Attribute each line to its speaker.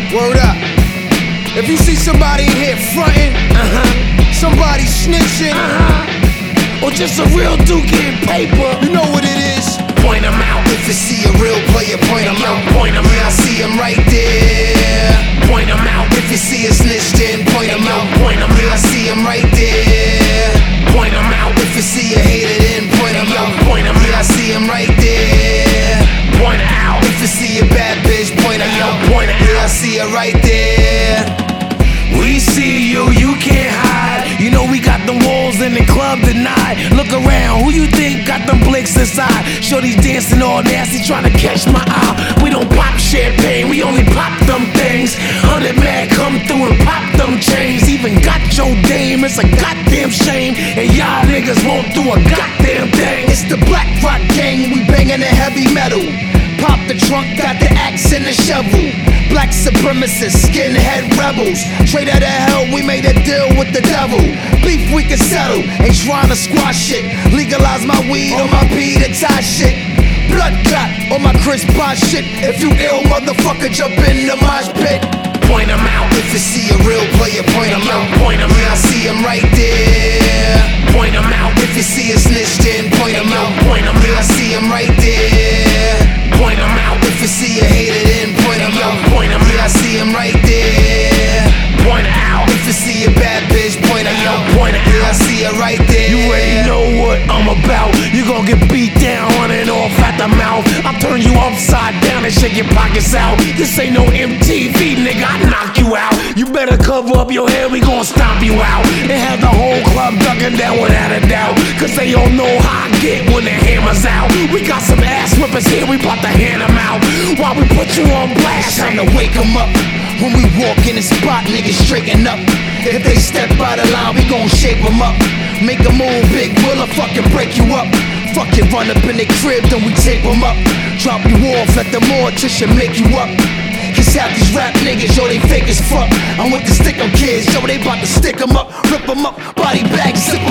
Speaker 1: Word up. If you see somebody in here frontin', somebody snitching,
Speaker 2: or just a real dude getting paper,
Speaker 1: you know what it is.
Speaker 2: Point him out.
Speaker 1: If you see a real player, point him out.
Speaker 2: Point him
Speaker 1: Yeah, I
Speaker 2: out.
Speaker 1: see him right there.
Speaker 2: Point him out.
Speaker 1: If you see a snitch, then point him out.
Speaker 2: Point him
Speaker 1: Yeah, I
Speaker 2: out.
Speaker 1: see him right there.
Speaker 2: Point him out.
Speaker 1: If you see a hater, then point him out.
Speaker 2: Point him
Speaker 1: Yeah, I
Speaker 2: out.
Speaker 1: see him right there.
Speaker 2: Point out.
Speaker 1: If you see a bad bitch, point her out.
Speaker 2: Point her
Speaker 1: Yeah, I
Speaker 2: out.
Speaker 1: see her right there.
Speaker 2: We see you, you can't hide. You know we got them walls in the club tonight. Look around, who you think got them blicks inside? Shorty's dancing all nasty, trying to catch my eye. We don't pop champagne, we only pop them things. 100 man come through and pop them chains. Even got your dame, it's a goddamn shame. And y'all niggas won't do a goddamn thing.
Speaker 1: It's the Black Rock Gang, we banging the heavy metal. Pop the trunk, got the axe and the shovel. Black supremacists, skinhead rebels. Straight out of hell, we made a deal with the devil. Beef we can settle, ain't trying to squash shit. Legalize my weed on my P to tie shit. Blood clot on my Chris Pot shit. If you ill, motherfucker, jump in the mosh pit.
Speaker 2: Point him out.
Speaker 1: If you see a real player, point him out.
Speaker 2: Point him
Speaker 1: Yeah, I
Speaker 2: out.
Speaker 1: see him right there.
Speaker 2: Point him out.
Speaker 1: If you see a snitch, then point him out.
Speaker 2: Point him
Speaker 1: Yeah, I
Speaker 2: out.
Speaker 1: see him right there.
Speaker 2: Point him out.
Speaker 1: If you see a hater, then point him out.
Speaker 2: Point him
Speaker 1: Yeah, I
Speaker 2: out.
Speaker 1: see him right there.
Speaker 2: Point out.
Speaker 1: If you see a bad bitch, point her out.
Speaker 2: Point her
Speaker 1: Yeah, I
Speaker 2: out.
Speaker 1: see her right there.
Speaker 2: You already know what I'm about. You gon' get beat down, running off at the mouth. I'll turn you upside down and shake your pockets out. This ain't no MTV, nigga, I knock you out. You better cover up your head, we gon' stomp you out. And have the whole club ducking down without a doubt. Cause they don't know how I get when the hammer's out. We got some ass whippers here, we bout to hand them out. While we put you on blast.
Speaker 1: Time to wake 'em up. When we walk in the spot, niggas straighten up. If they step out of line, we gon' shape 'em up. Make a move, big Willa, fucking break you up. Fucking run up in the crib, then we tape 'em up. Drop you off at the mortician, make you up. Cause half these rap niggas, yo, they fake as fuck. I'm with the stick 'em kids, yo, they bout to stick 'em up, rip 'em up, body bags, zip 'em